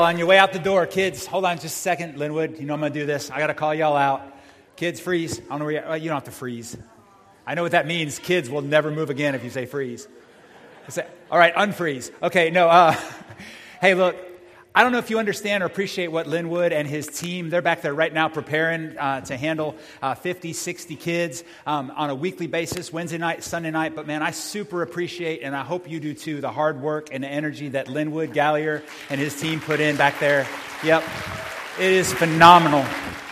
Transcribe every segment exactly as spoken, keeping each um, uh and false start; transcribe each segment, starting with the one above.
On your way out the door, kids, hold on just a second. Linwood, you know I'm going to do this. I got to call y'all out. Kids, freeze. I don't know where you, well, you don't have to freeze. I know what that means. Kids will never move again if you say freeze. Say, all right, unfreeze. Okay, no. Uh, hey, look, I don't know if you understand or appreciate what Linwood and his team, they're back there right now preparing uh, to handle uh, fifty, sixty kids um, on a weekly basis, Wednesday night, Sunday night. But man, I super appreciate, and I hope you do too, the hard work and the energy that Linwood Gallier and his team put in back there. Yep, it is phenomenal.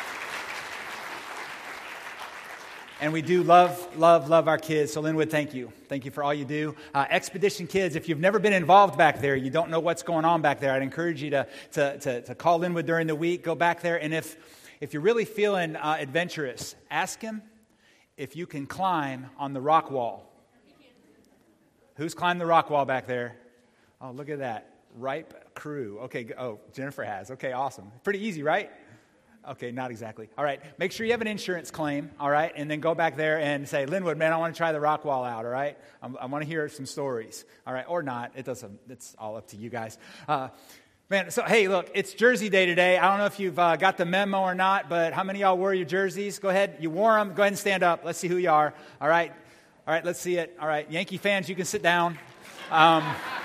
And we do love, love, love our kids. So Linwood, thank you. Thank you for all you do. Uh, Expedition Kids, if you've never been involved back there, you don't know what's going on back there, I'd encourage you to to, to, to call Linwood during the week, go back there. And if, if you're really feeling uh, adventurous, ask him if you can climb on the rock wall. Who's climbed the rock wall back there? Oh, look at that. Ripe crew. Okay, oh, Jennifer has. Okay, awesome. Pretty easy, right? Okay, not exactly. All right, make sure you have an insurance claim, all right? And then go back there and say, Linwood, man, I want to try the rock wall out, all right? I'm, I want to hear some stories, all right? Or not. It doesn't. It's all up to you guys. Uh, man, so, hey, look, it's Jersey Day today. I don't know if you've uh, got the memo or not, but how many of y'all wore your jerseys? Go ahead. You wore them. Go ahead and stand up. Let's see who you are, all right? All right, let's see it. All right, Yankee fans, you can sit down. Um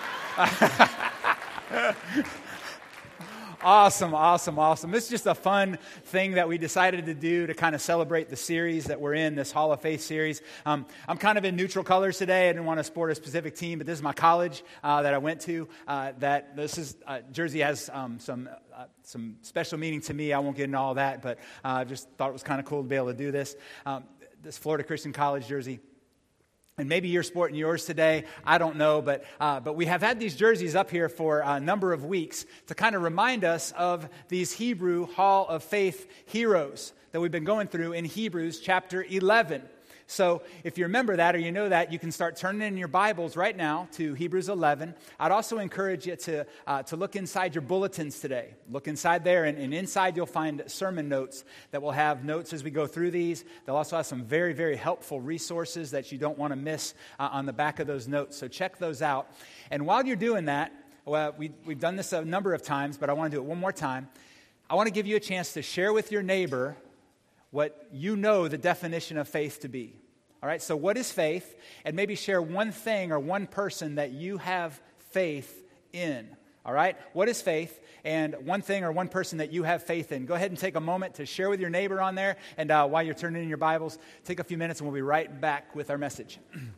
Awesome, awesome, awesome. This is just a fun thing that we decided to do to kind of celebrate the series that we're in, this Hall of Faith series. Um, I'm kind of in neutral colors today. I didn't want to sport a specific team, but this is my college uh, that I went to. Uh, that this is uh, Jersey has um, some uh, some special meaning to me. I won't get into all that, but uh, I just thought it was kind of cool to be able to do this. Um, this Florida Christian College jersey. And maybe you're sporting yours today, I don't know, but uh, but we have had these jerseys up here for a number of weeks to kind of remind us of these Hebrew Hall of Faith heroes that we've been going through in Hebrews chapter eleven. So if you remember that or you know that, you can start turning in your Bibles right now to Hebrews eleven. I'd also encourage you to uh, to look inside your bulletins today. Look inside there, and, and inside you'll find sermon notes that will have notes as we go through these. They'll also have some very, very helpful resources that you don't want to miss uh, on the back of those notes. So check those out. And while you're doing that, well, we, we've done this a number of times, but I want to do it one more time. I want to give you a chance to share with your neighbor what you know the definition of faith to be. All right, so what is faith? And maybe share one thing or one person that you have faith in. All right, what is faith? And one thing or one person that you have faith in. Go ahead and take a moment to share with your neighbor on there. And uh, while you're turning in your Bibles, take a few minutes and we'll be right back with our message.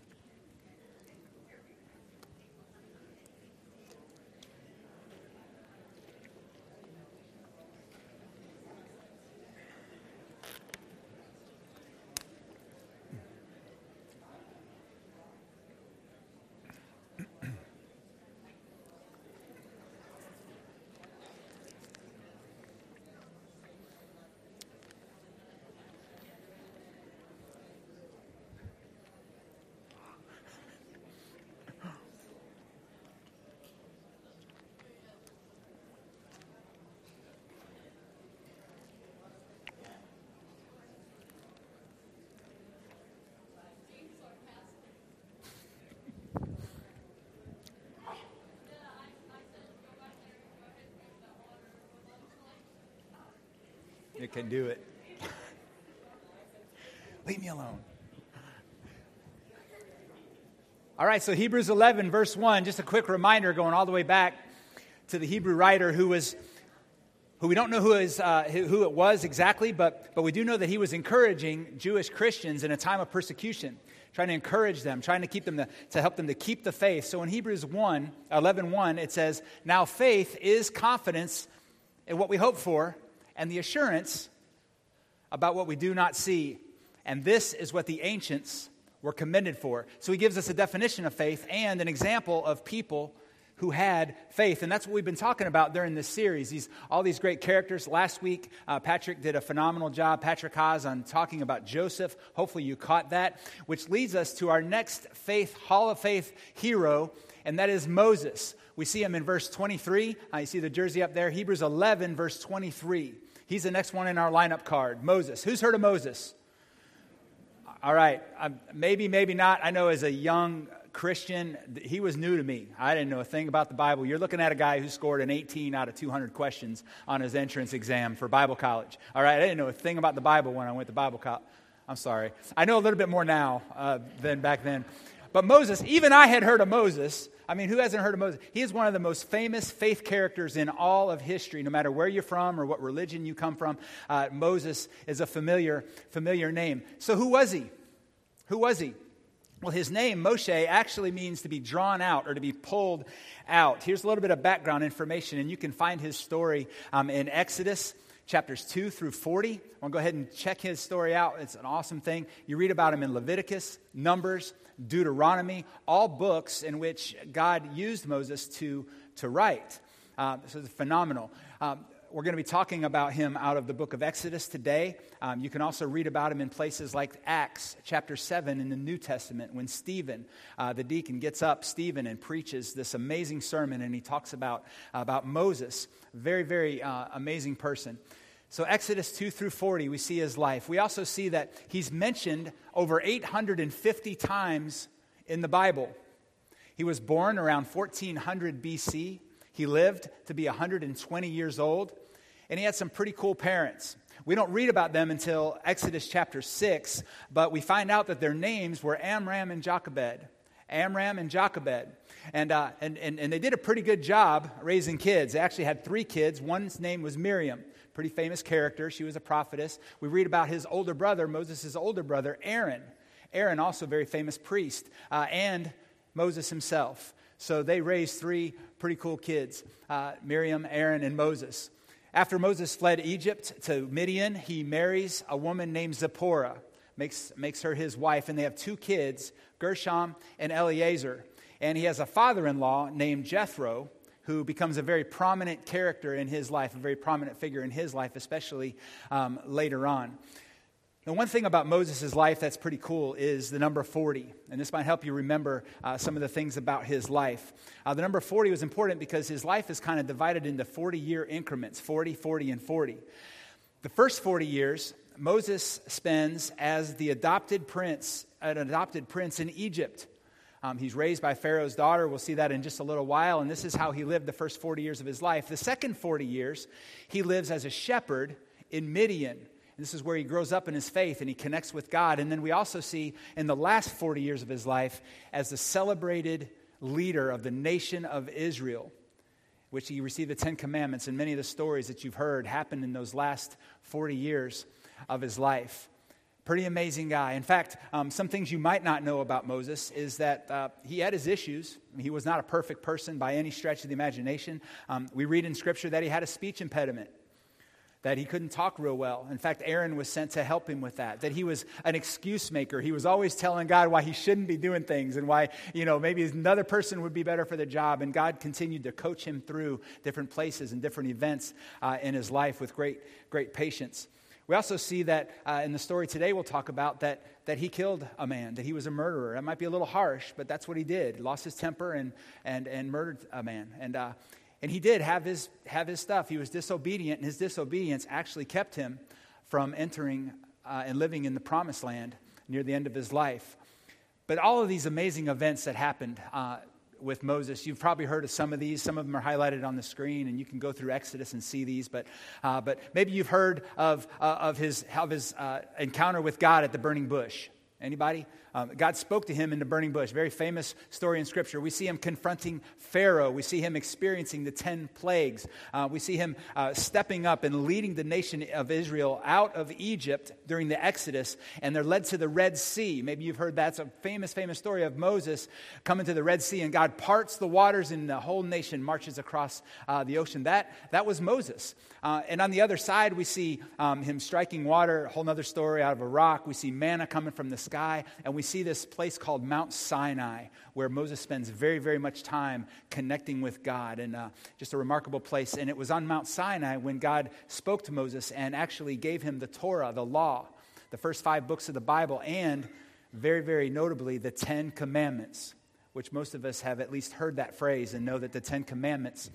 You can do it. Leave me alone. All right, so Hebrews eleven, verse one, just a quick reminder going all the way back to the Hebrew writer who was, who we don't know who is uh, who it was exactly, but but we do know that he was encouraging Jewish Christians in a time of persecution, trying to encourage them, trying to keep them to, to help them to keep the faith. So in Hebrews one, eleven one, it says, "Now faith is confidence in what we hope for, and the assurance about what we do not see. And this is what the ancients were commended for." So he gives us a definition of faith and an example of people who had faith. And that's what we've been talking about during this series. These all these great characters. Last week, uh, Patrick did a phenomenal job, Patrick Haas, on talking about Joseph. Hopefully you caught that. Which leads us to our next faith, Hall of Faith hero, and that is Moses. We see him in verse twenty-three. Uh, you see the jersey up there. Hebrews eleven, verse twenty-three. He's the next one in our lineup card. Moses. Who's heard of Moses? All right. Um, maybe, maybe not. I know as a young Christian. He was new to me. I didn't know a thing about the Bible. You're looking at a guy who scored an eighteen out of two hundred questions on his entrance exam for Bible college. All right, I didn't know a thing about the Bible when I went to Bible college. I'm sorry. I know a little bit more now uh, than back then. But Moses, even I had heard of Moses. I mean, who hasn't heard of Moses? He is one of the most famous faith characters in all of history, no matter where you're from or what religion you come from. Uh, Moses is a familiar, familiar name. So who was he? Who was he? Well, his name, Moshe, actually means to be drawn out or to be pulled out. Here's a little bit of background information, and you can find his story um, in Exodus chapters two through forty. I'll go ahead and check his story out. It's an awesome thing. You read about him in Leviticus, Numbers, Deuteronomy, all books in which God used Moses to, to write. Uh, so it's phenomenal. Um, we're going to be talking about him out of the book of Exodus today. Um, you can also read about him in places like Acts chapter seven in the New Testament when Stephen, uh, the deacon, gets up, Stephen, and preaches this amazing sermon, and he talks about, uh, about Moses. Very, very uh, amazing person. So Exodus two through forty, we see his life. We also see that he's mentioned over eight hundred fifty times in the Bible. He was born around fourteen hundred B C. He lived to be one hundred twenty years old. And he had some pretty cool parents. We don't read about them until Exodus chapter six, but we find out that their names were Amram and Jochebed. Amram and Jochebed. And, uh, and, and, and they did a pretty good job raising kids. They actually had three kids. One's name was Miriam, pretty famous character. She was a prophetess. We read about his older brother, Moses' older brother, Aaron. Aaron, also a very famous priest, uh, and Moses himself. So they raised three pretty cool kids, uh, Miriam, Aaron, and Moses. After Moses fled Egypt to Midian, he marries a woman named Zipporah, makes, makes her his wife, and they have two kids, Gershom and Eleazar. And he has a father-in-law named Jethro, who becomes a very prominent character in his life, a very prominent figure in his life, especially um, later on. Now, one thing about Moses' life that's pretty cool is the number forty. And this might help you remember uh, some of the things about his life. Uh, the number forty was important because his life is kind of divided into forty-year increments, forty, forty, and forty. The first forty years, Moses spends as the adopted prince, an adopted prince in Egypt. Um, he's raised by Pharaoh's daughter. We'll see that in just a little while. And this is how he lived the first forty years of his life. The second forty years, he lives as a shepherd in Midian. This is where he grows up in his faith and he connects with God. And then we also see in the last forty years of his life as the celebrated leader of the nation of Israel, which he received the Ten Commandments. And many of the stories that you've heard happened in those last forty years of his life. Pretty amazing guy. In fact, um, some things you might not know about Moses is that uh, he had his issues. I mean, he was not a perfect person by any stretch of the imagination. Um, we read in Scripture that he had a speech impediment, that he couldn't talk real well. In fact, Aaron was sent to help him with that, that he was an excuse maker. He was always telling God why he shouldn't be doing things and why, you know, maybe another person would be better for the job. And God continued to coach him through different places and different events uh, in his life with great, great patience. We also see that uh, in the story today we'll talk about that that he killed a man, that he was a murderer. That might be a little harsh, but that's what he did. He lost his temper and and and murdered a man. And uh, and he did have his have his stuff. He was disobedient, and his disobedience actually kept him from entering uh, and living in the promised land near the end of his life. But all of these amazing events that happened uh, with Moses, you've probably heard of some of these. Some of them are highlighted on the screen, and you can go through Exodus and see these. But uh, but maybe you've heard of uh, of his of his uh, encounter with God at the burning bush. Anybody? Um, God spoke to him in the burning bush. Very famous story in Scripture. We see him confronting Pharaoh. We see him experiencing the ten plagues. Uh, we see him uh, stepping up and leading the nation of Israel out of Egypt during the Exodus. And they're led to the Red Sea. Maybe you've heard that's a famous, famous story of Moses coming to the Red Sea. And God parts the waters and the whole nation marches across uh, the ocean. That, that was Moses. Uh, and on the other side, we see um, him striking water. A whole other story out of a rock. We see manna coming from the sky. And we see this place called Mount Sinai, where Moses spends very, very much time connecting with God, and uh, just a remarkable place. And it was on Mount Sinai when God spoke to Moses and actually gave him the Torah, the law, the first five books of the Bible, and very, very notably, the Ten Commandments, which most of us have at least heard that phrase and know that the Ten Commandments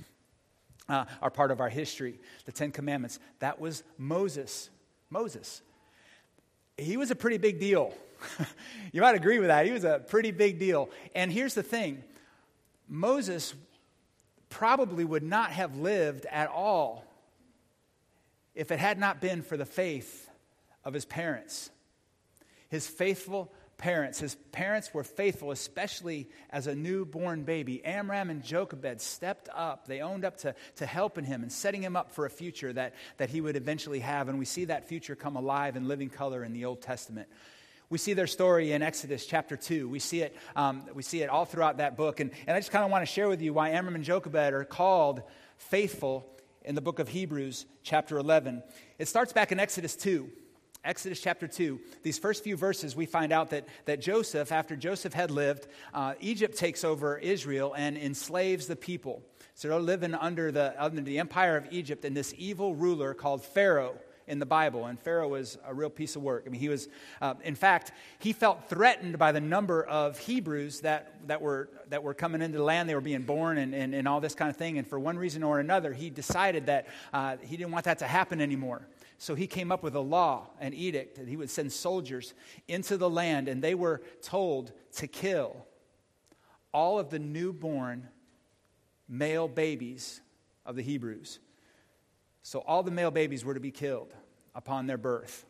uh, are part of our history. The Ten Commandments, that was Moses. Moses. he was a pretty big deal. You might agree with that. He was a pretty big deal. And here's the thing. Moses probably would not have lived at all if it had not been for the faith of his parents. His faithful parents. His parents were faithful, especially as a newborn baby. Amram and Jochebed stepped up. They owned up to, to helping him and setting him up for a future that, that he would eventually have. And we see that future come alive in living color in the Old Testament. We see their story in Exodus chapter two. We see it, um, we see it all throughout that book. And, and I just kind of want to share with you why Amram and Jochebed are called faithful in the book of Hebrews chapter eleven. It starts back in Exodus two. Exodus chapter two, these first few verses, we find out that, that Joseph, after Joseph had lived, uh, Egypt takes over Israel and enslaves the people. So they're living under the, under the empire of Egypt and this evil ruler called Pharaoh in the Bible. And Pharaoh was a real piece of work. I mean, he was, uh, in fact, he felt threatened by the number of Hebrews that, that, were, that were coming into the land. They were being born and, and, and all this kind of thing. And for one reason or another, he decided that uh, he didn't want that to happen anymore. So he came up with a law, an edict, that he would send soldiers into the land, and they were told to kill all of the newborn male babies of the Hebrews. So all the male babies were to be killed upon their birth.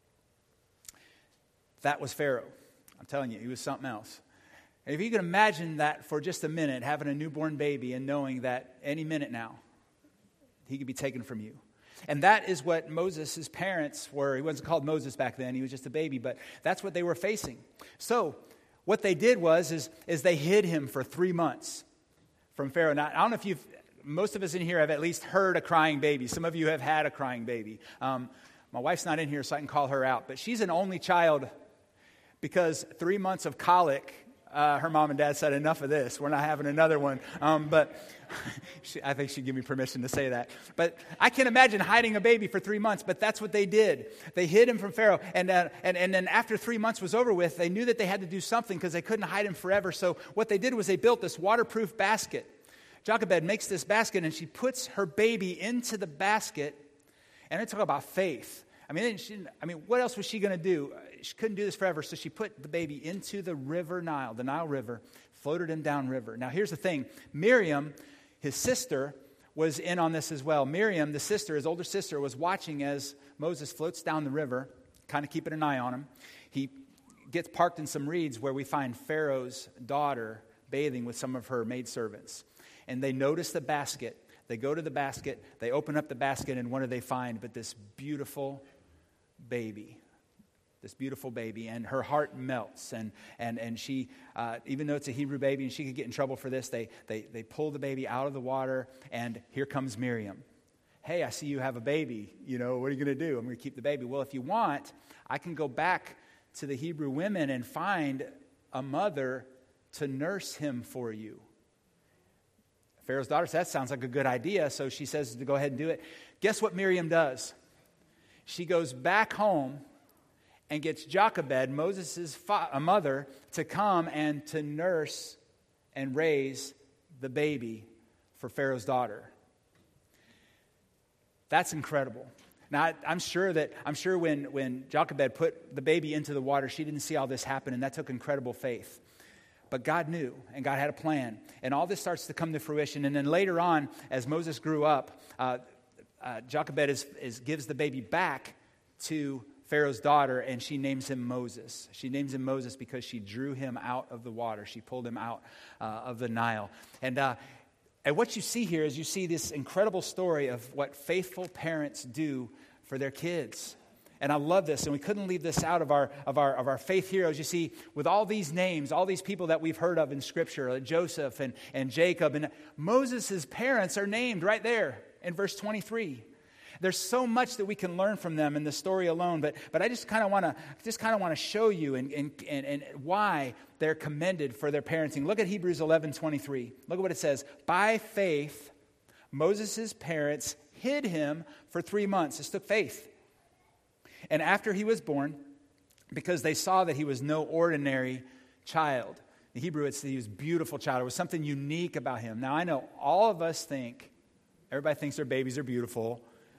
That was Pharaoh. I'm telling you, he was something else. And if you can imagine that for just a minute, having a newborn baby and knowing that any minute now, he could be taken from you. And that is what Moses' parents were. He wasn't called Moses back then. He was just a baby, but that's what they were facing. So what they did was is, is they hid him for three months from Pharaoh. Now, I don't know if you've, most of us in here have at least heard a crying baby. Some of you have had a crying baby. Um, my wife's not in here, so I can call her out. But she's an only child because three months of colic, uh, her mom and dad said, enough of this. We're not having another one. Um, but she, I think she'd give me permission to say that. But I can imagine hiding a baby for three months, but that's what they did. They hid him from Pharaoh. And, uh, and, and then after three months was over with, they knew that they had to do something because they couldn't hide him forever. So what they did was they built this waterproof basket. Jochebed makes this basket, and she puts her baby into the basket. And I talk about faith. I mean, she, I mean, what else was she going to do? She couldn't do this forever, so she put the baby into the river Nile, the Nile River, floated him downriver. Now, here's the thing. Miriam, his sister, was in on this as well. Miriam, the sister, his older sister, was watching as Moses floats down the river, kind of keeping an eye on him. He gets parked in some reeds where we find Pharaoh's daughter bathing with some of her maidservants. And they notice the basket. They go to the basket. They open up the basket, and what do they find but this beautiful baby? This beautiful baby, and her heart melts, and and and she, uh, even though it's a Hebrew baby, and she could get in trouble for this, they they they pull the baby out of the water, and here comes Miriam. Hey, I see you have a baby. You know, what are you going to do? I'm going to keep the baby. Well, if you want, I can go back to the Hebrew women and find a mother to nurse him for you. Pharaoh's daughter says, that sounds like a good idea, so she says to go ahead and do it. Guess what Miriam does? She goes back home and gets Jochebed, Moses' fa- mother, to come and to nurse and raise the baby for Pharaoh's daughter. That's incredible. Now, I, I'm sure that I'm sure when, when Jochebed put the baby into the water, she didn't see all this happen, and that took incredible faith. But God knew, and God had a plan. And all this starts to come to fruition. And then later on, as Moses grew up, uh, uh, Jochebed is, is, gives the baby back to Pharaoh's daughter, and she names him Moses. She names him Moses because she drew him out of the water. She pulled him out uh, of the Nile. And, uh, and what you see here is you see this incredible story of what faithful parents do for their kids. And I love this, and we couldn't leave this out of our of our of our faith heroes. You see, with all these names, all these people that we've heard of in Scripture, like Joseph and, and Jacob, and Moses' parents are named right there in verse twenty-three. There's so much that we can learn from them in the story alone, but but I just kind of want to just kind of want to show you and, and and and why they're commended for their parenting. Look at Hebrews eleven twenty-three. Look at what it says. By faith, Moses' parents hid him for three months. This took faith. And after he was born, because they saw that he was no ordinary child. In Hebrew, it's that he was a beautiful child. There was something unique about him. Now, I know all of us think, everybody thinks their babies are beautiful.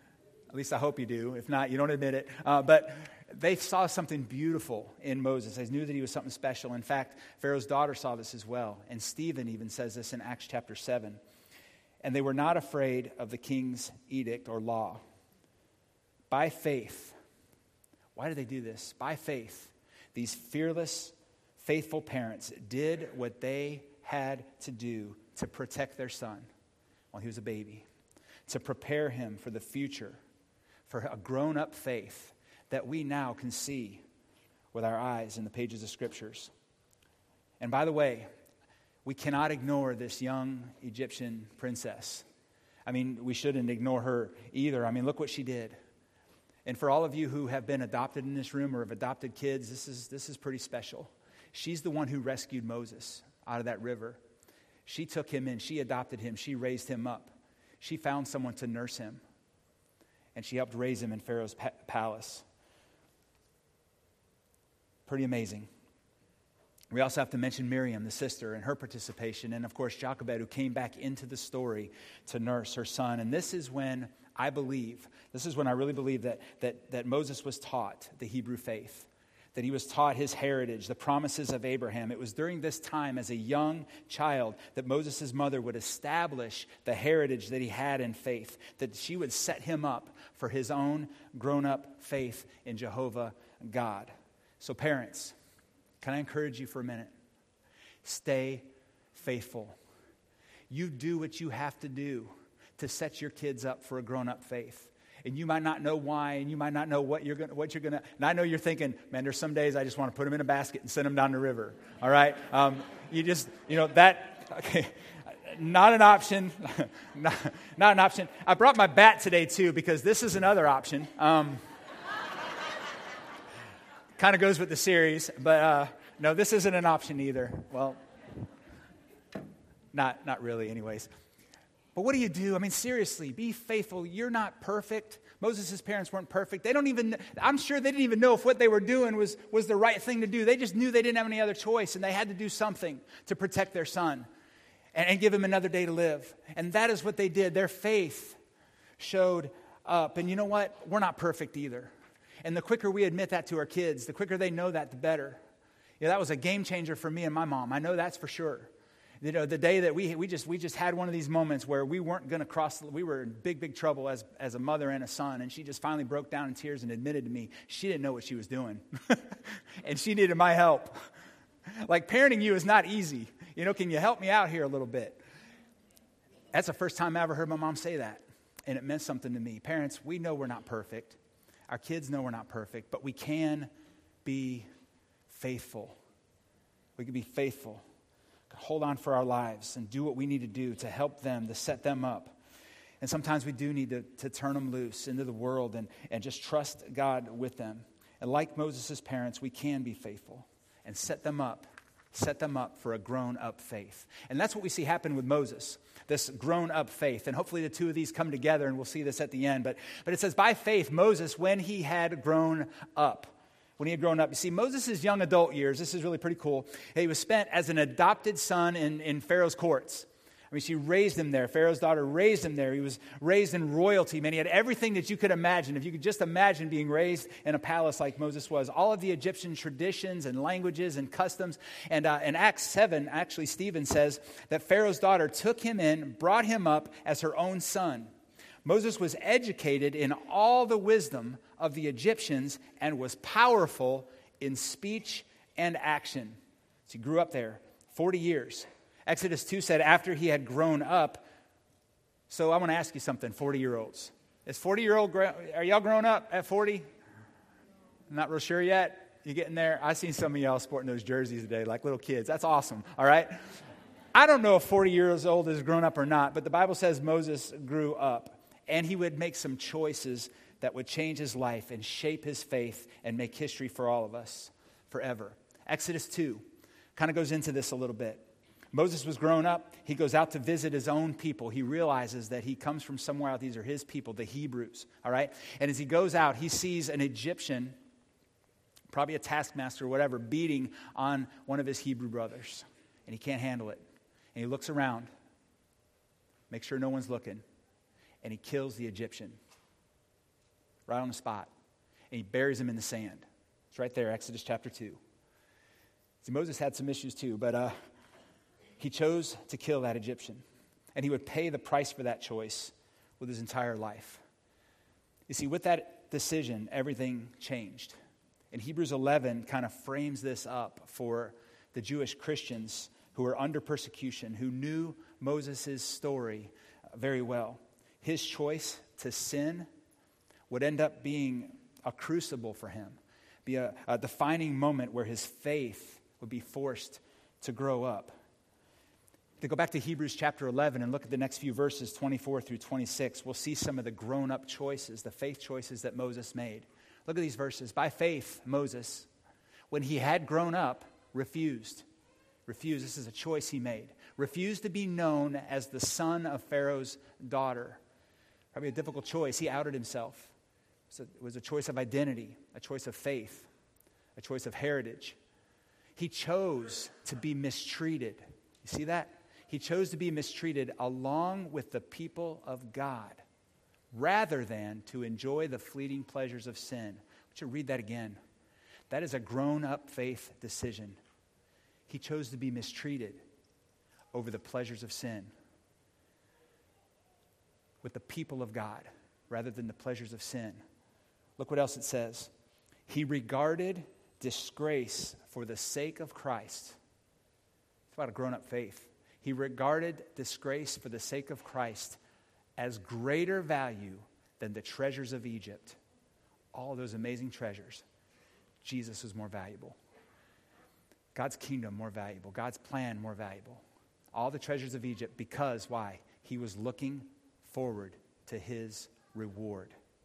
At least I hope you do. If not, you don't admit it. Uh, but they saw something beautiful in Moses. They knew that he was something special. In fact, Pharaoh's daughter saw this as well. And Stephen even says this in Acts chapter seven. And they were not afraid of the king's edict or law. By faith. Why did they do this? By faith, these fearless, faithful parents did what they had to do to protect their son while he was a baby, to prepare him for the future, for a grown-up faith that we now can see with our eyes in the pages of Scriptures. And by the way, we cannot ignore this young Egyptian princess. I mean, we shouldn't ignore her either. I mean, look what she did. And for all of you who have been adopted in this room or have adopted kids, this is this is pretty special. She's the one who rescued Moses out of that river. She took him in. She adopted him. She raised him up. She found someone to nurse him. And she helped raise him in Pharaoh's pa- palace. Pretty amazing. We also have to mention Miriam, the sister, and her participation. And, of course, Jochebed, who came back into the story to nurse her son. And this is when I believe, this is when I really believe that, that, that Moses was taught the Hebrew faith, that he was taught his heritage, the promises of Abraham. It was during this time as a young child that Moses' mother would establish the heritage that he had in faith, that she would set him up for his own grown-up faith in Jehovah God. So parents, can I encourage you for a minute? Stay faithful. You do what you have to do to set your kids up for a grown-up faith. And you might not know why, and you might not know what you're going what you're going to. And I know you're thinking, man, there's some days I just want to put them in a basket and send them down the river. All right? Um, you just, you know, that, okay, not an option. not, not an option. I brought my bat today, too, because this is another option. Um, kind of goes with the series, but uh, no, this isn't an option either. Well, not not really, anyways. But what do you do? I mean, seriously, be faithful. You're not perfect. Moses' parents weren't perfect. They don't even, I'm sure they didn't even know if what they were doing was, was the right thing to do. They just knew they didn't have any other choice, and they had to do something to protect their son and, and give him another day to live. And that is what they did. Their faith showed up. And you know what? We're not perfect either. And the quicker we admit that to our kids, the quicker they know that, the better. Yeah, that was a game changer for me and my mom. I know that's for sure. You know, the day that we we just we just had one of these moments where we weren't going to cross, we were in big, big trouble as, as a mother and a son, and she just finally broke down in tears and admitted to me she didn't know what she was doing. And she needed my help. Like, parenting you is not easy. You know, can you help me out here a little bit? That's the first time I ever heard my mom say that, and it meant something to me. Parents, we know we're not perfect. Our kids know we're not perfect, but we can be faithful. We can be faithful. Hold on for our lives and do what we need to do to help them, to set them up. And sometimes we do need to, to turn them loose into the world and, and just trust God with them. And like Moses' parents, we can be faithful and set them up, set them up for a grown-up faith. And that's what we see happen with Moses, this grown-up faith. And hopefully the two of these come together, and we'll see this at the end. But, but it says, by faith, Moses, when he had grown up, when he had grown up. You see, Moses' young adult years, this is really pretty cool. He was spent as an adopted son in, in Pharaoh's courts. I mean, she raised him there. Pharaoh's daughter raised him there. He was raised in royalty. Man, he had everything that you could imagine. If you could just imagine being raised in a palace like Moses was. All of the Egyptian traditions and languages and customs. And uh, in Acts seven, actually, Stephen says that Pharaoh's daughter took him in, brought him up as her own son. Moses was educated in all the wisdom of the Egyptians and was powerful in speech and action. So he grew up there forty years. Exodus two said after he had grown up. So I want to ask you something, forty-year-olds. Is forty-year-old, are y'all grown up at forty? I'm not real sure yet. You getting there? I seen some of y'all sporting those jerseys today like little kids. That's awesome, all right? I don't know if forty years old is grown up or not, but the Bible says Moses grew up. And he would make some choices that would change his life and shape his faith and make history for all of us forever. Exodus two kind of goes into this a little bit. Moses was grown up. He goes out to visit his own people. He realizes that he comes from somewhere out. These are his people, the Hebrews, all right? And as he goes out, he sees an Egyptian, probably a taskmaster or whatever, beating on one of his Hebrew brothers. And he can't handle it. And he looks around, makes sure no one's looking. And he kills the Egyptian. right on the spot. And he buries him in the sand. It's right there, Exodus chapter two. See, Moses had some issues too, but uh, he chose to kill that Egyptian. And he would pay the price for that choice with his entire life. You see, with that decision, everything changed. And Hebrews eleven kind of frames this up for the Jewish Christians who were under persecution, who knew Moses' story very well. His choice to sin would end up being a crucible for him, be a, a defining moment where his faith would be forced to grow up. To go back to Hebrews chapter eleven and look at the next few verses, twenty-four through twenty-six, we'll see some of the grown-up choices, the faith choices that Moses made. Look at these verses. By faith, Moses, when he had grown up, refused. Refused. This is a choice he made. Refused to be known as the son of Pharaoh's daughter. Probably a difficult choice. He outed himself. So it was a choice of identity, a choice of faith, a choice of heritage. He chose to be mistreated. You see that? He chose to be mistreated along with the people of God rather than to enjoy the fleeting pleasures of sin. I want you to read that again. That is a grown-up faith decision. He chose to be mistreated over the pleasures of sin with the people of God rather than the pleasures of sin. Look what else it says. He regarded disgrace for the sake of Christ. It's about a grown-up faith. He regarded disgrace for the sake of Christ as greater value than the treasures of Egypt. All those amazing treasures. Jesus was more valuable. God's kingdom more valuable. God's plan more valuable. All the treasures of Egypt because, why? He was looking forward to his reward.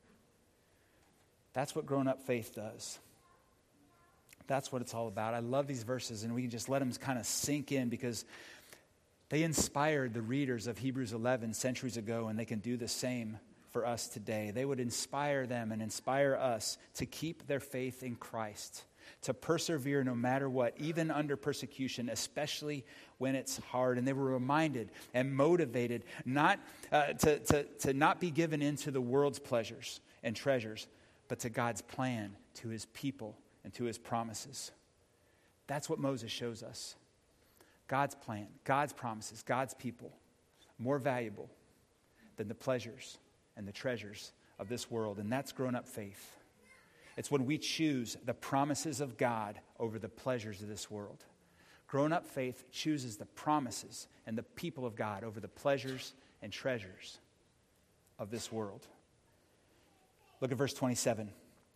That's what grown-up faith does. That's what it's all about. I love these verses, and we can just let them kind of sink in because they inspired the readers of Hebrews eleven centuries ago, and they can do the same for us today. They would inspire them and inspire us to keep their faith in Christ, to persevere no matter what, even under persecution, especially when it's hard. And they were reminded and motivated not uh, to, to, to not be given into the world's pleasures and treasures, but to God's plan, to his people, and to his promises. That's what Moses shows us. God's plan, God's promises, God's people, more valuable than the pleasures and the treasures of this world. And that's grown-up faith. It's when we choose the promises of God over the pleasures of this world. Grown-up faith chooses the promises and the people of God over the pleasures and treasures of this world. Look at verse twenty-seven.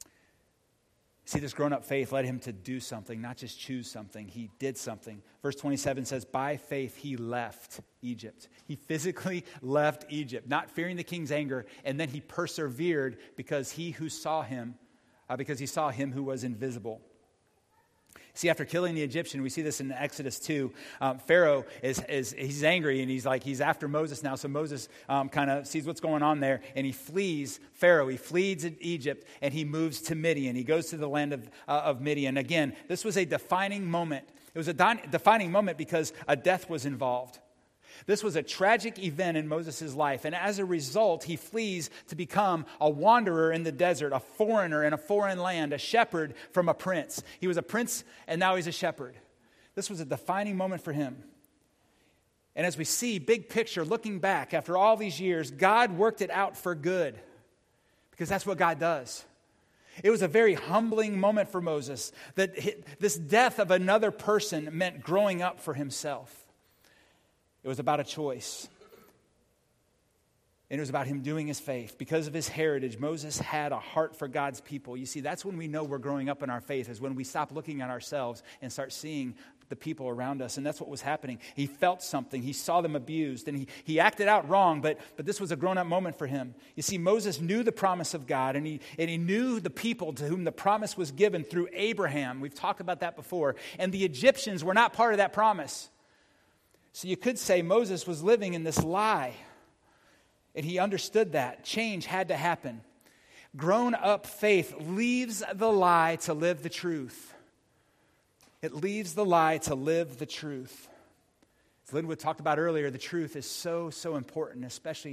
See, this grown-up faith led him to do something, not just choose something. He did something. Verse twenty-seven says, by faith he left Egypt. He physically left Egypt, not fearing the king's anger, and then he persevered because he who saw him, uh, because he saw him who was invisible. See, after killing the Egyptian, we see this in Exodus two. Um, Pharaoh is, is he's angry, and he's like, he's after Moses now. So Moses um, kind of sees what's going on there, and he flees Pharaoh. He flees Egypt, and he moves to Midian. He goes to the land of, uh, of Midian. Again, this was a defining moment. It was a di- defining moment because a death was involved. This was a tragic event in Moses' life, and as a result, he flees to become a wanderer in the desert, a foreigner in a foreign land, a shepherd from a prince. He was a prince, and now he's a shepherd. This was a defining moment for him. And as we see, big picture, looking back after all these years, God worked it out for good, because that's what God does. It was a very humbling moment for Moses, that this death of another person meant growing up for himself. It was about a choice. And it was about him doing his faith. Because of his heritage, Moses had a heart for God's people. You see, that's when we know we're growing up in our faith, is when we stop looking at ourselves and start seeing the people around us. And that's what was happening. He felt something. He saw them abused. And he, he acted out wrong, but, but this was a grown-up moment for him. You see, Moses knew the promise of God, and he, and he knew the people to whom the promise was given through Abraham. We've talked about that before. And the Egyptians were not part of that promise. So you could say Moses was living in this lie, and he understood that. Change had to happen. Grown-up faith leaves the lie to live the truth. It leaves the lie to live the truth. As Linwood talked about earlier, the truth is so, so important, especially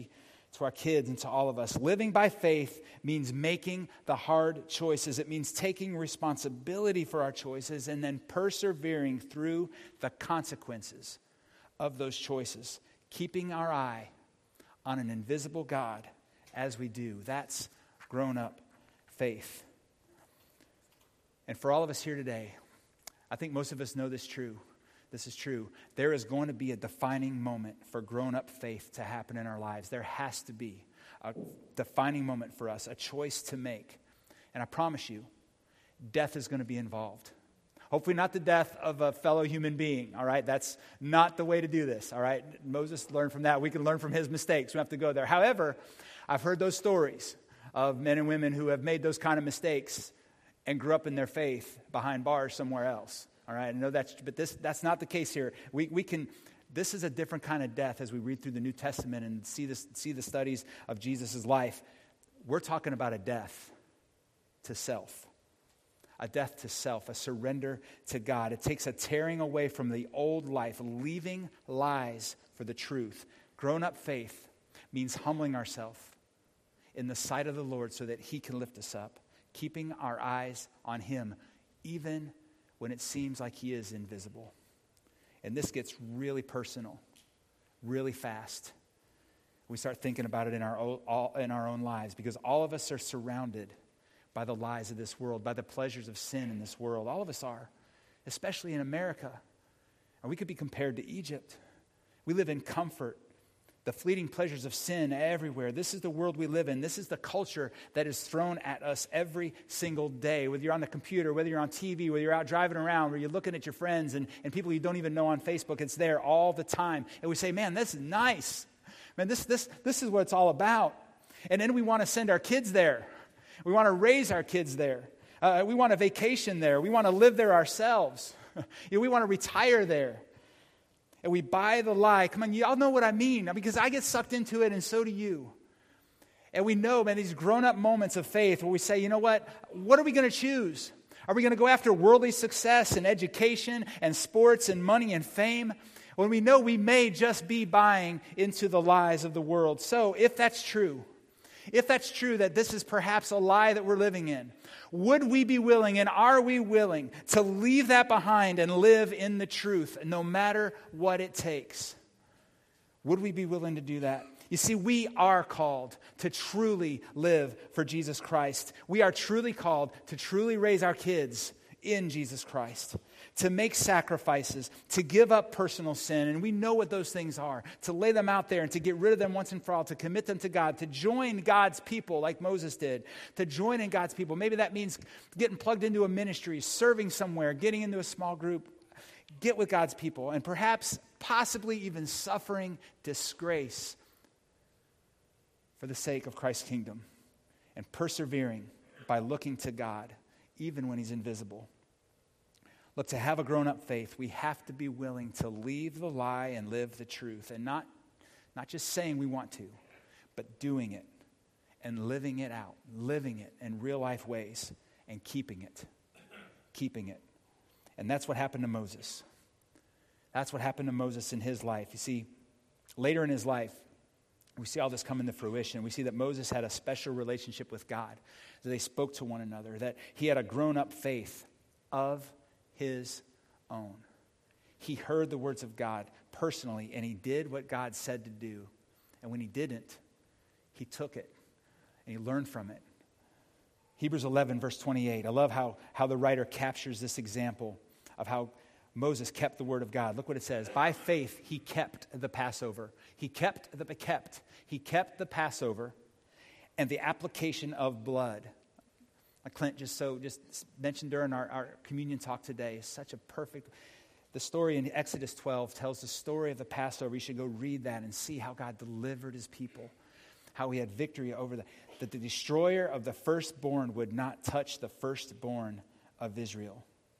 to our kids and to all of us. Living by faith means making the hard choices. It means taking responsibility for our choices and then persevering through the consequences of those choices, keeping our eye on an invisible God as we do. That's grown-up faith. And for all of us here today, I think most of us know this true. This is true. There is going to be a defining moment for grown-up faith to happen in our lives. There has to be a defining moment for us, a choice to make. And I promise you, death is going to be involved. Hopefully not the death of a fellow human being, all right? That's not the way to do this, all right? Moses learned from that. We can learn from his mistakes. We don't have to go there. However, I've heard those stories of men and women who have made those kind of mistakes and grew up in their faith behind bars somewhere else. All right, I know that's, but this that's not the case here. We we can, this is a different kind of death as we read through the New Testament and see this see the studies of Jesus' life. We're talking about a death to self, a death to self, a surrender to God. It takes a tearing away from the old life, leaving lies for the truth. Grown-up faith means humbling ourselves in the sight of the Lord so that He can lift us up, keeping our eyes on Him, even when it seems like He is invisible. And this gets really personal, really fast. We start thinking about it in our own, all, in our own lives, because all of us are surrounded by the lies of this world, by the pleasures of sin in this world. All of us are, especially in America. And we could be compared to Egypt. We live in comfort, the fleeting pleasures of sin everywhere. This is the world we live in. This is the culture that is thrown at us every single day. Whether you're on the computer, whether you're on T V, whether you're out driving around, where you're looking at your friends and, and people you don't even know on Facebook, it's there all the time. And we say, man, this is nice. Man, this, this, this is what it's all about. And then we want to send our kids there. We want to raise our kids there. Uh, we want a vacation there. We want to live there ourselves. You know, we want to retire there. And we buy the lie. Come on, y'all know what I mean, because I get sucked into it and so do you. And we know, man, these grown-up moments of faith where we say, you know what? What are we going to choose? Are we going to go after worldly success and education and sports and money and fame, when we know we may just be buying into the lies of the world? So if that's true, if that's true that this is perhaps a lie that we're living in, would we be willing, and are we willing, to leave that behind and live in the truth no matter what it takes? Would we be willing to do that? You see, we are called to truly live for Jesus Christ. We are truly called to truly raise our kids in Jesus Christ, to make sacrifices, to give up personal sin, and we know what those things are, to lay them out there and to get rid of them once and for all, to commit them to God, to join God's people like Moses did, to join in God's people. Maybe that means getting plugged into a ministry, serving somewhere, getting into a small group, get with God's people, and perhaps, possibly even suffering disgrace for the sake of Christ's kingdom, and persevering by looking to God, even when He's invisible. Look, to have a grown-up faith, we have to be willing to leave the lie and live the truth. And not, not just saying we want to, but doing it and living it out, living it in real-life ways and keeping it, keeping it. And that's what happened to Moses. That's what happened to Moses in his life. You see, later in his life, we see all this come into fruition. We see that Moses had a special relationship with God, that they spoke to one another, that he had a grown-up faith of his own. He heard the words of God personally, and he did what God said to do. And when he didn't, he took it, and he learned from it. Hebrews eleven, verse twenty-eight. I love how, how the writer captures this example of how Moses kept the word of God. Look what it says. By faith, he kept the Passover. He kept the kept. He kept the Passover and the application of blood. Clint just so just mentioned during our, our communion talk today, is such a perfect, the story in Exodus twelve tells the story of the Passover. You should go read that and see how God delivered his people, how he had victory over the, that the destroyer of the firstborn would not touch the firstborn of Israel.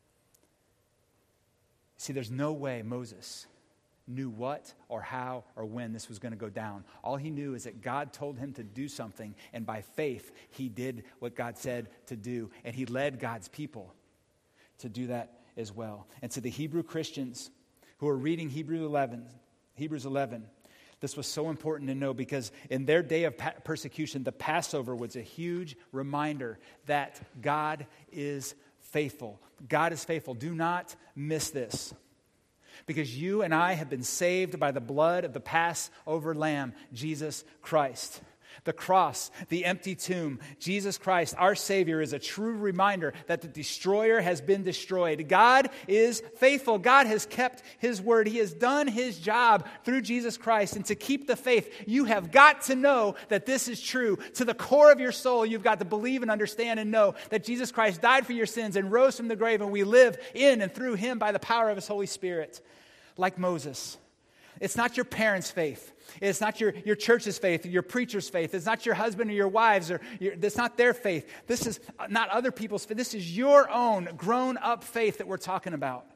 See, there's no way Moses knew what or how or when this was going to go down. All he knew is that God told him to do something, and by faith, he did what God said to do, and he led God's people to do that as well. And to the Hebrew Christians who are reading Hebrews eleven, Hebrews eleven, This was so important to know because in their day of pa- persecution, the Passover was a huge reminder that God is faithful. God is faithful. Do not miss this. Because you and I have been saved by the blood of the Passover Lamb, Jesus Christ. The cross, the empty tomb, Jesus Christ, our Savior, is a true reminder that the destroyer has been destroyed. God is faithful. God has kept His word. He has done His job through Jesus Christ. And to keep the faith, you have got to know that this is true. To the core of your soul, you've got to believe and understand and know that Jesus Christ died for your sins and rose from the grave, and we live in and through Him by the power of His Holy Spirit. Like Moses. It's not your parents' faith. It's not your, your church's faith or your preacher's faith. It's not your husband or your wives. Or your, it's not their faith. This is not other people's faith. This is your own grown-up faith that we're talking about.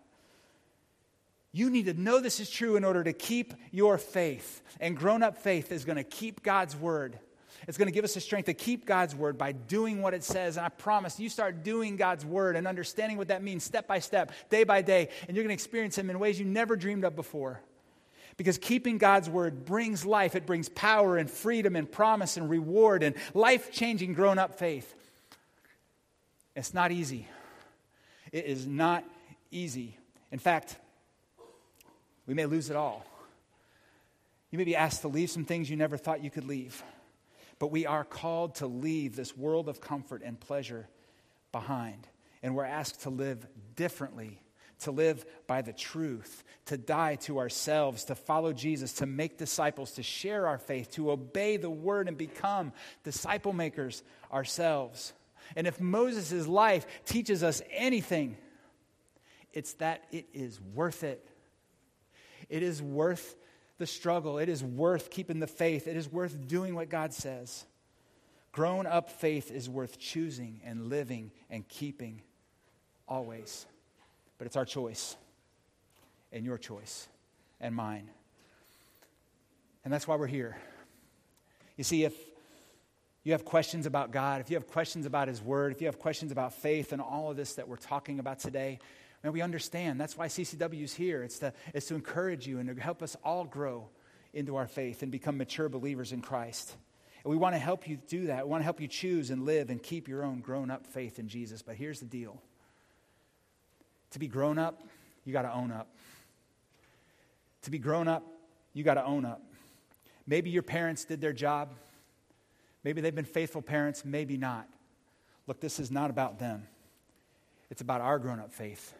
You need to know this is true in order to keep your faith. And grown-up faith is going to keep God's word. It's going to give us the strength to keep God's word by doing what it says. And I promise you start doing God's word and understanding what that means step by step, day by day. And you're going to experience Him in ways you never dreamed of before. Because keeping God's word brings life. It brings power and freedom and promise and reward and life-changing grown-up faith. It's not easy. It is not easy. In fact, we may lose it all. You may be asked to leave some things you never thought you could leave. But we are called to leave this world of comfort and pleasure behind. And we're asked to live differently, to live by the truth, to die to ourselves, to follow Jesus, to make disciples, to share our faith, to obey the word and become disciple makers ourselves. And if Moses' life teaches us anything, it's that it is worth it. It is worth the struggle. It is worth keeping the faith. It is worth doing what God says. Grown-up faith is worth choosing and living and keeping always. But it's our choice and your choice and mine. And that's why we're here. You see, if you have questions about God, if you have questions about His Word, if you have questions about faith and all of this that we're talking about today, and we understand. That's why C C W is here. It's to, it's to encourage you and to help us all grow into our faith and become mature believers in Christ. And we want to help you do that. We want to help you choose and live and keep your own grown-up faith in Jesus. But here's the deal. To be grown up, you got to own up. To be grown up, you got to own up. Maybe your parents did their job. Maybe they've been faithful parents, maybe not. Look, this is not about them. It's about our grown-up faith.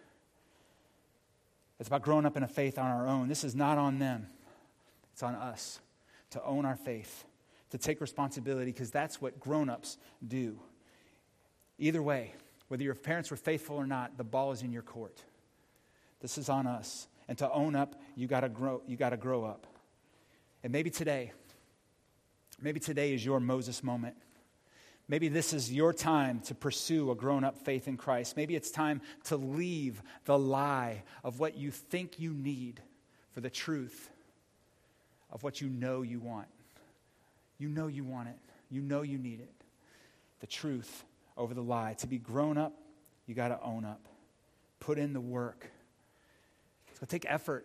It's about growing up in a faith on our own. This is not on them. It's on us to own our faith, to take responsibility, because that's what grown-ups do. Either way, whether your parents were faithful or not, the ball is in your court. This is on us. And to own up, you got to grow, you got to grow up. And maybe today, maybe today is your Moses moment. Maybe this is your time to pursue a grown-up faith in Christ. Maybe it's time to leave the lie of what you think you need for the truth of what you know you want. You know you want it. You know you need it. The truth over the lie. To be grown up, you got to own up. Put in the work. It's going to take effort.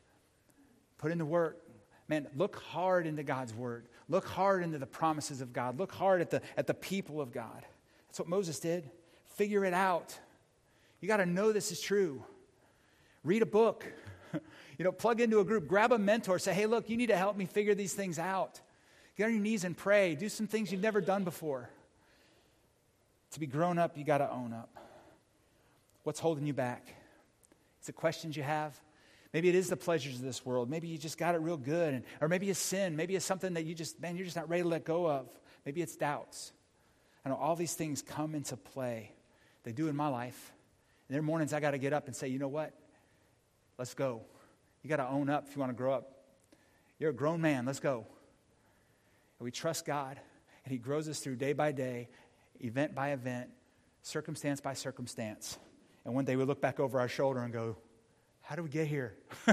Put in the work. Man, look hard into God's word. Look hard into the promises of God. Look hard at the, at the people of God. That's what Moses did. Figure it out. You got to know this is true. Read a book. You know, plug into a group. Grab a mentor. Say, hey, look, you need to help me figure these things out. Get on your knees and pray. Do some things you've never done before. To be grown up, you got to own up. What's holding you back? Is it questions you have? Maybe it is the pleasures of this world. Maybe you just got it real good. And, or maybe it's sin. Maybe it's something that you just, man, you're just not ready to let go of. Maybe it's doubts. I know all these things come into play. They do in my life. And there are mornings I got to get up and say, you know what? Let's go. You got to own up if you want to grow up. You're a grown man. Let's go. And we trust God. And He grows us through day by day, event by event, circumstance by circumstance. And one day we look back over our shoulder and go, how do we get here?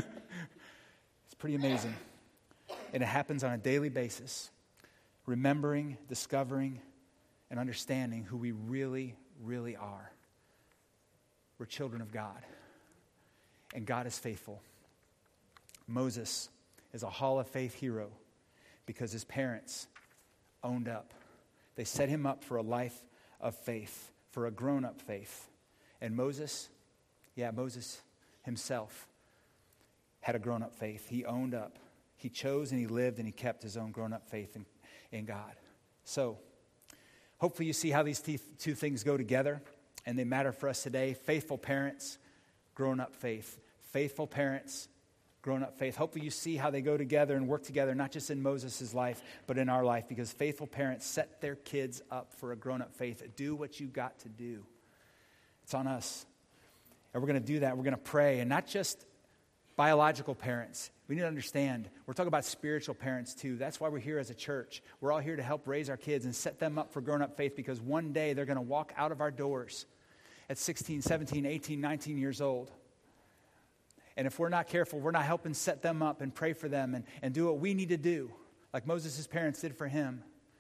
It's pretty amazing. And it happens on a daily basis. Remembering, discovering, and understanding who we really, really are. We're children of God. And God is faithful. Moses is a Hall of Faith hero because his parents owned up. They set him up for a life of faith, for a grown-up faith. And Moses, yeah, Moses himself had a grown-up faith. He owned up. He chose and he lived and he kept his own grown-up faith in, in God. So, hopefully you see how these t- two things go together and they matter for us today. Faithful parents, grown-up faith. Faithful parents, grown-up faith. Hopefully you see how they go together and work together, not just in Moses' life, but in our life, because faithful parents set their kids up for a grown-up faith. Do what you got to do. It's on us. And we're going to do that. We're going to pray, and not just biological parents. We need to understand, we're talking about spiritual parents too. That's why we're here as a church. We're all here to help raise our kids and set them up for grown-up faith, because one day they're going to walk out of our doors at sixteen, seventeen, eighteen, nineteen years old. And if we're not careful, we're not helping set them up and pray for them and, and do what we need to do, like Moses' parents did for him.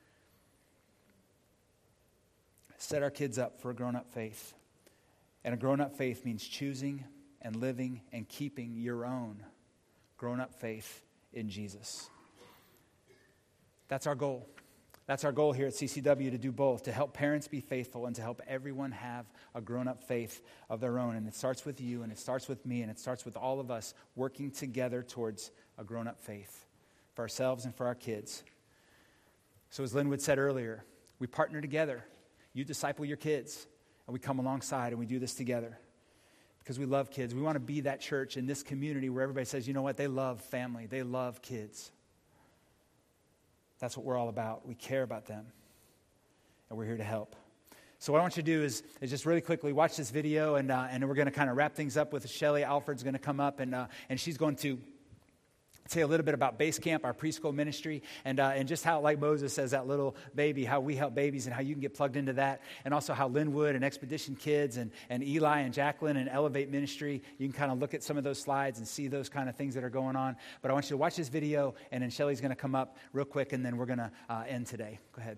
Set our kids up for a grown-up faith. And a grown-up faith means choosing and living and keeping your own grown-up faith in Jesus. That's our goal. That's our goal here at C C W, to do both, to help parents be faithful and to help everyone have a grown-up faith of their own. And it starts with you, and it starts with me, and it starts with all of us working together towards a grown-up faith for ourselves and for our kids. So as Linwood said earlier, we partner together. You disciple your kids, and we come alongside and we do this together because we love kids. We want to be that church in this community where everybody says, you know what, they love family, they love kids. That's what we're all about. We care about them, and we're here to help. So what I want you to do is, is just really quickly watch this video, and uh, and we're going to kind of wrap things up with Shelly. Alfred's going to come up, and uh, and she's going to say a little bit about Base Camp, our preschool ministry, and uh, and just how, like Moses as that little baby, how we help babies and how you can get plugged into that, and also how Linwood and Expedition Kids and, and Eli and Jacqueline and Elevate Ministry, you can kind of look at some of those slides and see those kind of things that are going on. But I want you to watch this video, and then Shelly's going to come up real quick, and then we're going to uh, end today. Go ahead.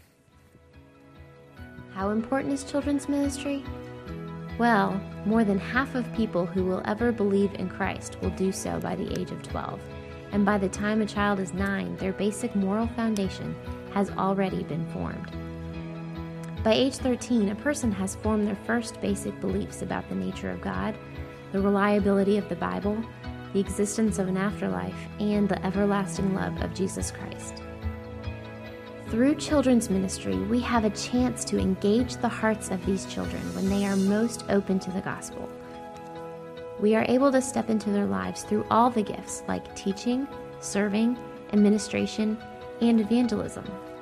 How important is children's ministry? Well, more than half of people who will ever believe in Christ will do so by the age of twelve. And by the time a child is nine, their basic moral foundation has already been formed. By age thirteen, a person has formed their first basic beliefs about the nature of God, the reliability of the Bible, the existence of an afterlife, and the everlasting love of Jesus Christ. Through children's ministry, we have a chance to engage the hearts of these children when they are most open to the gospel. We are able to step into their lives through all the gifts like teaching, serving, administration, and evangelism.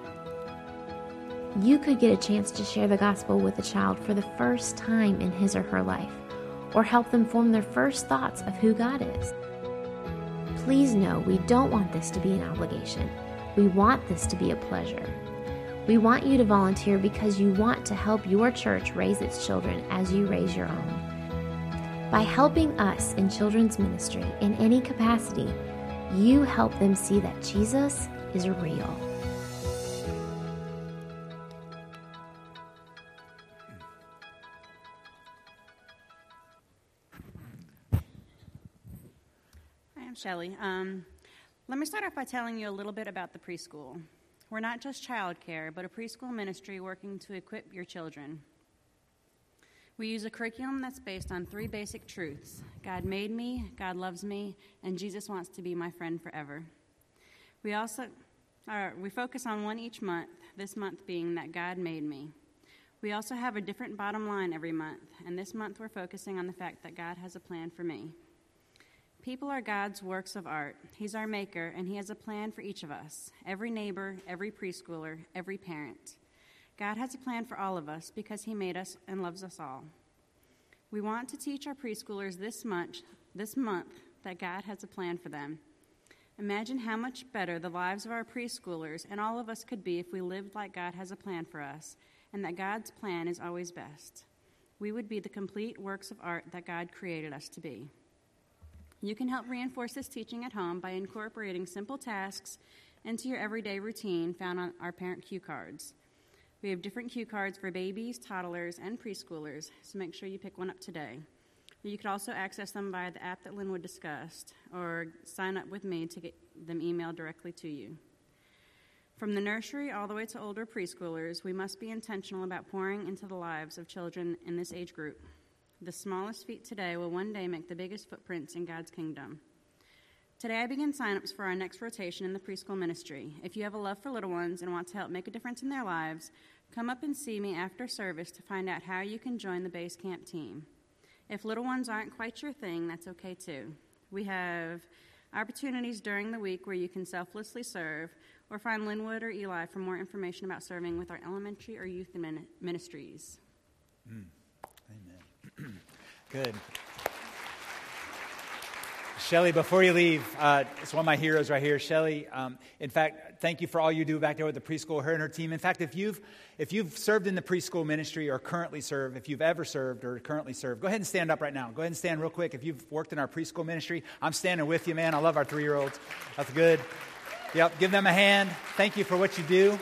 You could get a chance to share the gospel with a child for the first time in his or her life, or help them form their first thoughts of who God is. Please know we don't want this to be an obligation. We want this to be a pleasure. We want you to volunteer because you want to help your church raise its children as you raise your own. By helping us in children's ministry in any capacity, you help them see that Jesus is real. Hi, I'm Shelly. Um, let me start off by telling you a little bit about the preschool. We're not just childcare, but a preschool ministry working to equip your children. We use a curriculum that's based on three basic truths: God made me, God loves me, and Jesus wants to be my friend forever. We also uh, we focus on one each month, this month being that God made me. We also have a different bottom line every month, and this month we're focusing on the fact that God has a plan for me. People are God's works of art. He's our maker, and he has a plan for each of us, every neighbor, every preschooler, every parent. God has a plan for all of us because he made us and loves us all. We want to teach our preschoolers this month, this month that God has a plan for them. Imagine how much better the lives of our preschoolers and all of us could be if we lived like God has a plan for us, and that God's plan is always best. We would be the complete works of art that God created us to be. You can help reinforce this teaching at home by incorporating simple tasks into your everyday routine found on our parent cue cards. We have different cue cards for babies, toddlers, and preschoolers, so make sure you pick one up today. You could also access them via the app that Linwood discussed, or sign up with me to get them emailed directly to you. From the nursery all the way to older preschoolers, we must be intentional about pouring into the lives of children in this age group. The smallest feet today will one day make the biggest footprints in God's kingdom. Today I begin sign-ups for our next rotation in the preschool ministry. If you have a love for little ones and want to help make a difference in their lives, come up and see me after service to find out how you can join the base camp team. If little ones aren't quite your thing, that's okay too. We have opportunities during the week where you can selflessly serve, or find Linwood or Eli for more information about serving with our elementary or youth min- ministries. Mm. Amen. Good. Shelly, before you leave, uh, it's one of my heroes right here. Shelly, um, in fact, thank you for all you do back there with the preschool, her and her team. In fact, if you've if you've served in the preschool ministry or currently serve, if you've ever served or currently served, go ahead and stand up right now. Go ahead and stand real quick. If you've worked in our preschool ministry, I'm standing with you, man. I love our three-year-olds. That's good. Yep, give them a hand. Thank you for what you do.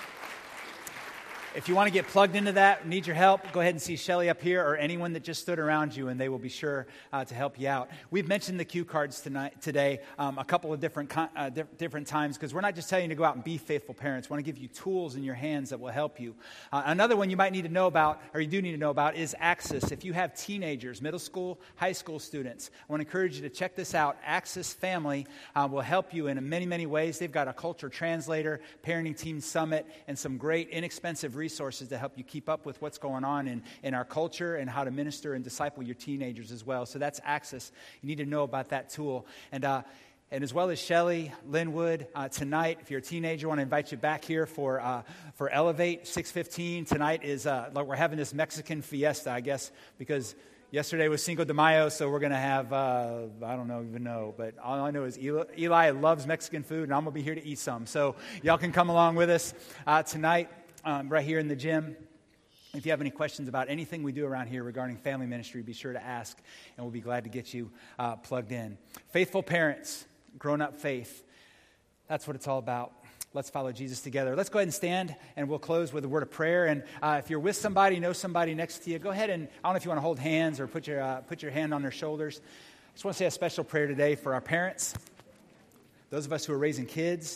If you want to get plugged into that, need your help, go ahead and see Shelly up here or anyone that just stood around you, and they will be sure uh, to help you out. We've mentioned the cue cards tonight, today um, a couple of different con- uh, di- different times, because we're not just telling you to go out and be faithful parents. We want to give you tools in your hands that will help you. Uh, another one you might need to know about, or you do need to know about, is Access. If you have teenagers, middle school, high school students, I want to encourage you to check this out. Access Family uh, will help you in many, many ways. They've got a culture translator, parenting team summit, and some great inexpensive resources to help you keep up with what's going on in, in our culture and how to minister and disciple your teenagers as well. So that's Access. You need to know about that tool. And uh, and as well as Shelly, Linwood, uh, tonight, if you're a teenager, I want to invite you back here for uh, for Elevate, six fifteen. Tonight is, uh, like we're having this Mexican fiesta, I guess, because yesterday was Cinco de Mayo, so we're going to have, uh, I don't know even know, but all I know is Eli, Eli loves Mexican food, and I'm going to be here to eat some. So y'all can come along with us uh, tonight. Um, right here in the gym. If you have any questions about anything we do around here regarding family ministry, be sure to ask, and we'll be glad to get you uh, plugged in. Faithful parents, grown-up faith. That's what it's all about. Let's follow Jesus together. Let's go ahead and stand, and we'll close with a word of prayer. And uh, if you're with somebody, know somebody next to you, go ahead and, I don't know if you want to hold hands or put your uh, put your hand on their shoulders. I just want to say a special prayer today for our parents, those of us who are raising kids,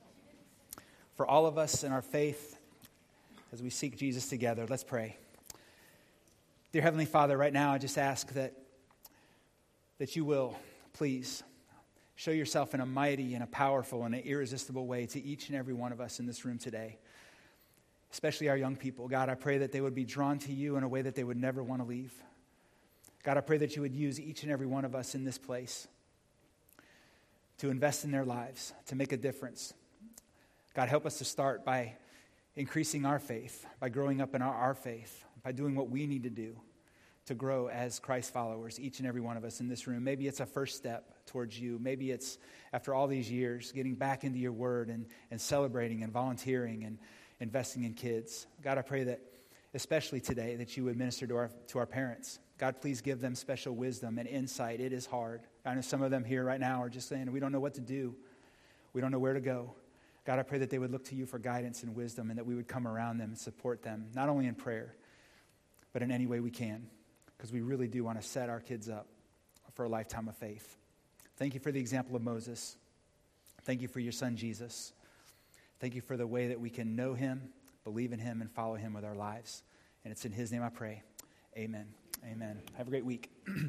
for all of us in our faith, as we seek Jesus together. Let's pray. Dear Heavenly Father, right now I just ask that that you will please show yourself in a mighty and a powerful and an irresistible way to each and every one of us in this room today, especially our young people. God, I pray that they would be drawn to you in a way that they would never want to leave. God, I pray that you would use each and every one of us in this place to invest in their lives, to make a difference. God, help us to start by increasing our faith, by growing up in our, our faith, by doing what we need to do to grow as Christ followers, each and every one of us in this room. Maybe it's a first step towards you. Maybe it's, after all these years, getting back into your word and, and celebrating and volunteering and investing in kids. God, I pray that, especially today, that you would minister to our, to our parents. God, please give them special wisdom and insight. It is hard. I know some of them here right now are just saying, we don't know what to do. We don't know where to go. God, I pray that they would look to you for guidance and wisdom, and that we would come around them and support them, not only in prayer, but in any way we can, because we really do want to set our kids up for a lifetime of faith. Thank you for the example of Moses. Thank you for your son, Jesus. Thank you for the way that we can know him, believe in him, and follow him with our lives. And it's in his name I pray. Amen. Amen. Have a great week.